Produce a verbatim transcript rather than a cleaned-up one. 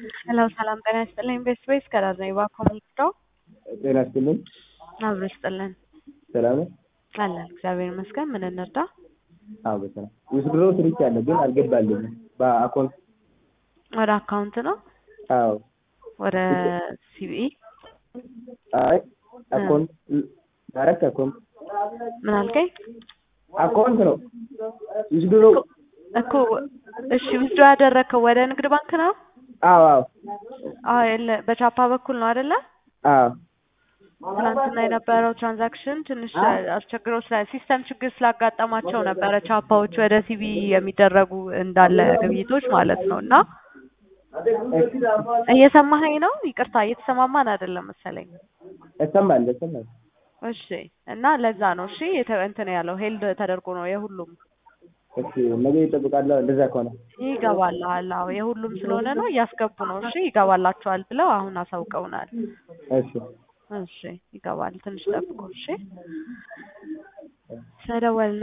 ሄሎ ሰላም ጤና ይስጥልኝ ቤስት ቤስ ከዳር ነኝ እባክዎ ምንድነው? ጤና ይስጥልኝ። አብሮ ይስጥልን። ሰላም ነው? አለን እግዚአብሔር ይመስገን። ምን እንርዳ? አዎ በሰላም ውስድሮ ትሪክ ያለ ግን አልገባልኝም። በአካውንት ወደ አካውንት ነው? አዎ ወደ ሲቢኢ? አይ አካውንት ዳይሬክት አካውንት ምን አልከኝ? አካውንት ነው ውስድሮ እኮ እሺ ውስድሮ ያደረከው ወደ ንግድ ባንክ ነው? አዎ አዎ አዎ የለ በቻፓ በኩል ነው አይደለ? አዎ ትናንትና የነበረው ትራንዛክሽን ትንሽ አስቸግሮ ስለ ሲስተም ችግር ስላጋጠማቸው ነበረ ቻፓዎች ወደ ሲቢኢ የሚደረጉ እንዳለ ግብይቶች ማለት ነው። እና እየሰማኸኝ ነው? ይቅርታ እየተሰማማን አይደለም መሰለኝ። እሰማለሁ እሰማለሁ። እሺ እና ለዛ ነው እሺ እንትን ያለው ሄልድ ተደርጎ ነው የሁሉም። እሺ ነገ ይጠብቃለሁ እንደዛ ከሆነ ይገባልሃል። አዎ የሁሉም ስለሆነ ነው እያስገቡ ነው። እሺ ይገባላችኋል ብለው አሁን አሳውቀውናል። እሺ እሺ ይገባል። ትንሽ ጠብቁ እሺ። ስለደወልን